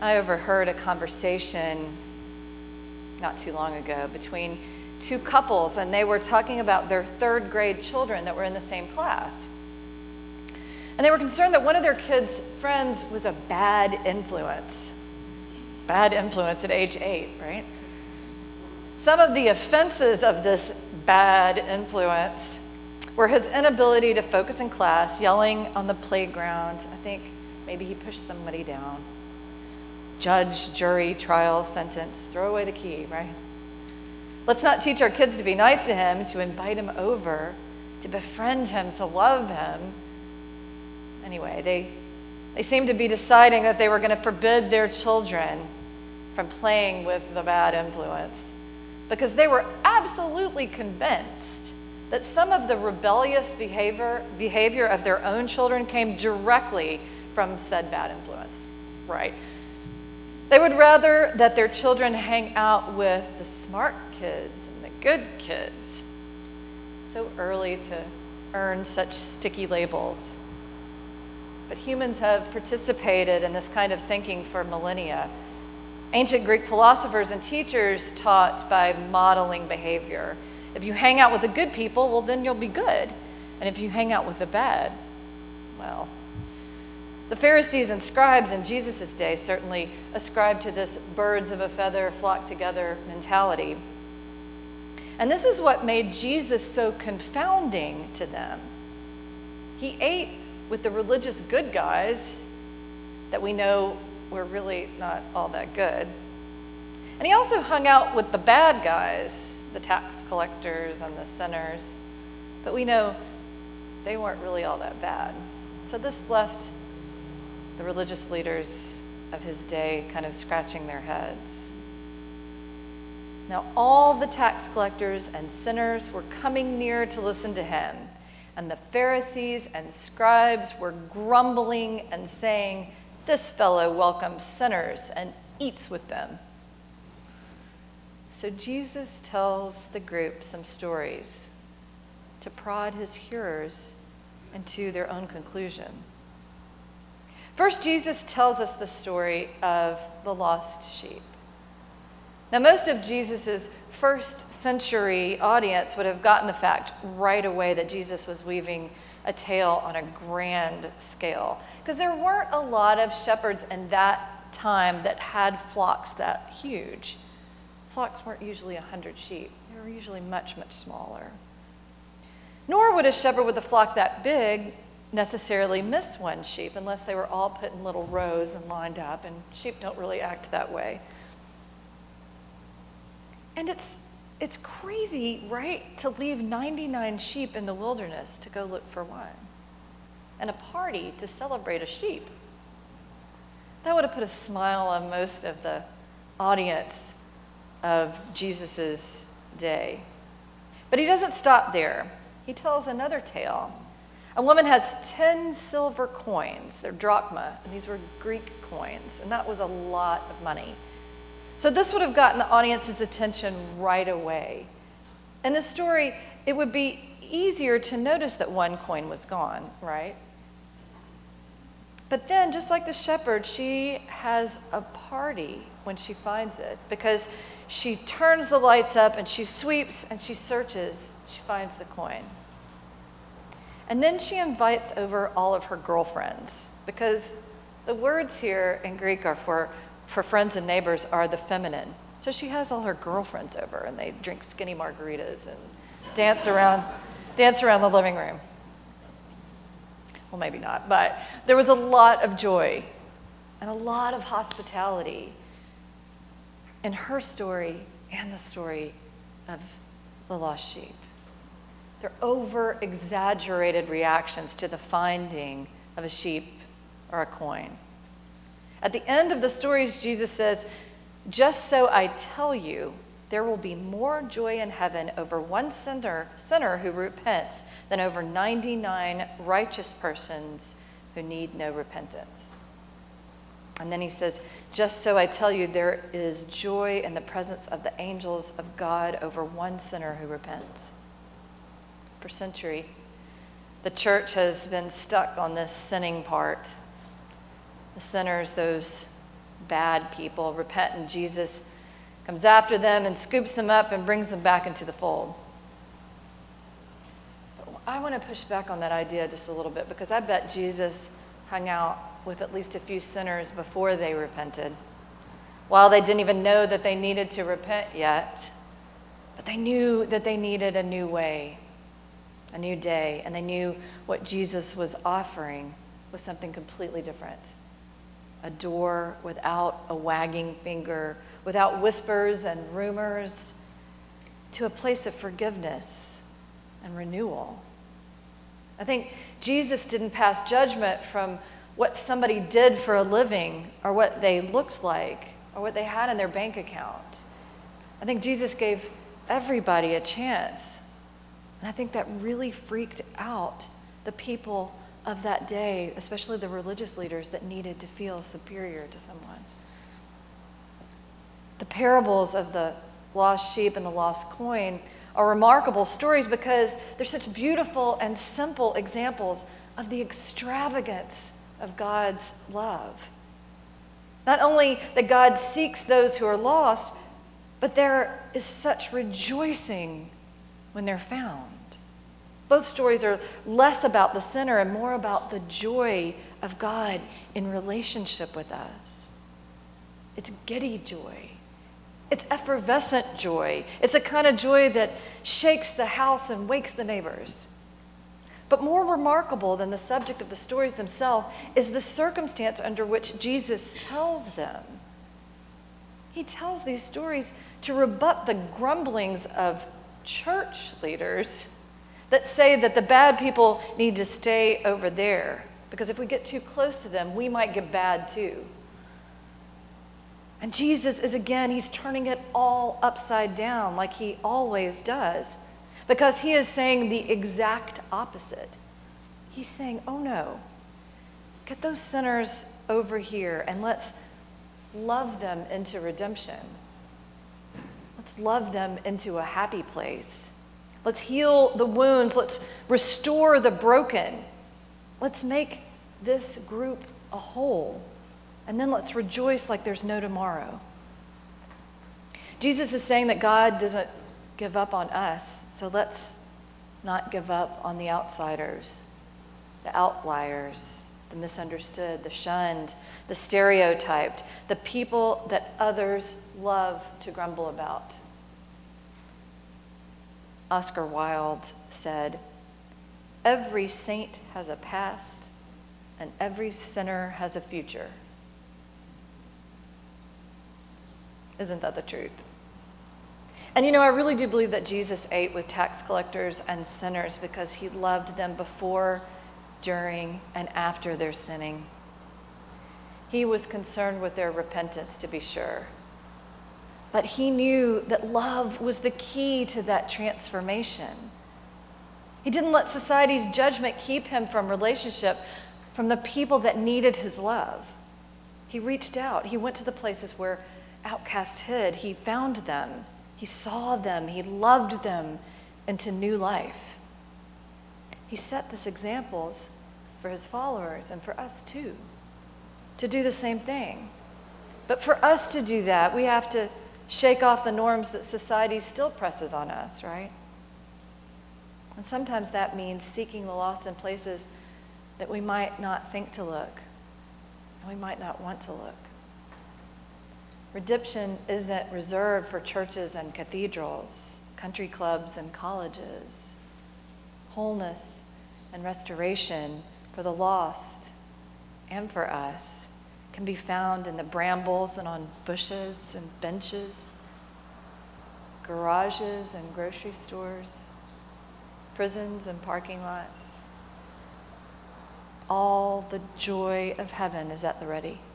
I overheard a conversation not too long ago between two couples, and they were talking about their third grade children that were in the same class. And they were concerned that one of their kids' friends was a bad influence. Bad influence at age 8, right? Some of the offenses of this bad influence were his inability to focus in class, yelling on the playground. I think maybe he pushed somebody down. Judge, jury, trial, sentence, throw away the key, right? Let's not teach our kids to be nice to him, to invite him over, to befriend him, to love him. Anyway, they seemed to be deciding that they were going to forbid their children from playing with the bad influence because they were absolutely convinced that some of the rebellious behavior of their own children came directly from said bad influence, right? They would rather that their children hang out with the smart kids and the good kids. So early to earn such sticky labels. But humans have participated in this kind of thinking for millennia. Ancient Greek philosophers and teachers taught by modeling behavior. If you hang out with the good people, well, then you'll be good. And if you hang out with the bad, well, the Pharisees and scribes in Jesus' day certainly ascribed to this birds of a feather flock together mentality. And this is what made Jesus so confounding to them. He ate with the religious good guys that we know were really not all that good. And he also hung out with the bad guys, the tax collectors and the sinners. But we know they weren't really all that bad. So this left the religious leaders of his day kind of scratching their heads. Now, all the tax collectors and sinners were coming near to listen to him, and the Pharisees and scribes were grumbling and saying, "This fellow welcomes sinners and eats with them." So Jesus tells the group some stories to prod his hearers into their own conclusion. First, Jesus tells us the story of the lost sheep. Now, most of Jesus' first century audience would have gotten the fact right away that Jesus was weaving a tale on a grand scale, because there weren't a lot of shepherds in that time that had flocks that huge. Flocks weren't usually 100 sheep. They were usually much, much smaller. Nor would a shepherd with a flock that big necessarily miss one sheep unless they were all put in little rows and lined up, and sheep don't really act that way. And it's crazy, right, to leave 99 sheep in the wilderness to go look for one, and a party to celebrate a sheep. That would have put a smile on most of the audience of Jesus' day. But he doesn't stop there. He tells another tale. A woman has 10 silver coins. They're drachma, and these were Greek coins, and that was a lot of money. So this would have gotten the audience's attention right away. In the story, it would be easier to notice that one coin was gone, right? But then, just like the shepherd, she has a party when she finds it, because she turns the lights up and she sweeps and she searches. She finds the coin. And then she invites over all of her girlfriends, because the words here in Greek are for friends and neighbors are the feminine. So she has all her girlfriends over, and they drink skinny margaritas and dance around the living room. Well, maybe not, but there was a lot of joy and a lot of hospitality in her story and the story of the lost sheep. They're over-exaggerated reactions to the finding of a sheep or a coin. At the end of the stories, Jesus says, "Just so I tell you, there will be more joy in heaven over one sinner who repents than over 99 righteous persons who need no repentance." And then he says, "Just so I tell you, there is joy in the presence of the angels of God over one sinner who repents." For centuries, the church has been stuck on this sinning part. The sinners, those bad people repent, and Jesus comes after them and scoops them up and brings them back into the fold. But I want to push back on that idea just a little bit, because I bet Jesus hung out with at least a few sinners before they repented, while they didn't even know that they needed to repent yet. But they knew that they needed a new way, a new day, and they knew what Jesus was offering was something completely different. A door without a wagging finger, without whispers and rumors, to a place of forgiveness and renewal. I think Jesus didn't pass judgment from what somebody did for a living, or what they looked like, or what they had in their bank account. I think Jesus gave everybody a chance. And I think that really freaked out the people of that day, especially the religious leaders that needed to feel superior to someone. The parables of the lost sheep and the lost coin are remarkable stories because they're such beautiful and simple examples of the extravagance of God's love. Not only that God seeks those who are lost, but there is such rejoicing when they're found. Both stories are less about the sinner and more about the joy of God in relationship with us. It's giddy joy. It's effervescent joy. It's a kind of joy that shakes the house and wakes the neighbors. But more remarkable than the subject of the stories themselves is the circumstance under which Jesus tells them. He tells these stories to rebut the grumblings of church leaders that say that the bad people need to stay over there, because if we get too close to them, we might get bad too. And Jesus is, again, he's turning it all upside down like he always does, because he is saying the exact opposite. He's saying, oh no, get those sinners over here and let's love them into redemption. Let's love them into a happy place. Let's heal the wounds. Let's restore the broken. Let's make this group a whole. And then let's rejoice like there's no tomorrow. Jesus is saying that God doesn't give up on us, so let's not give up on the outsiders, the outliers, the misunderstood, the shunned, the stereotyped, the people that others love to grumble about. Oscar Wilde said, "Every saint has a past, and every sinner has a future." Isn't that the truth? And I really do believe that Jesus ate with tax collectors and sinners because he loved them before, during, and after their sinning. He was concerned with their repentance, to be sure. But he knew that love was the key to that transformation. He didn't let society's judgment keep him from relationship from the people that needed his love. He reached out. He went to the places where outcasts hid. He found them. He saw them. He loved them into new life. He set this examples for his followers and for us too, to do the same thing. But for us to do that, we have to shake off the norms that society still presses on us, right? And sometimes that means seeking the lost in places that we might not think to look, and we might not want to look. Redemption isn't reserved for churches and cathedrals, country clubs and colleges. Wholeness and restoration for the lost and for us can be found in the brambles and on bushes and benches, garages and grocery stores, prisons and parking lots. All the joy of heaven is at the ready.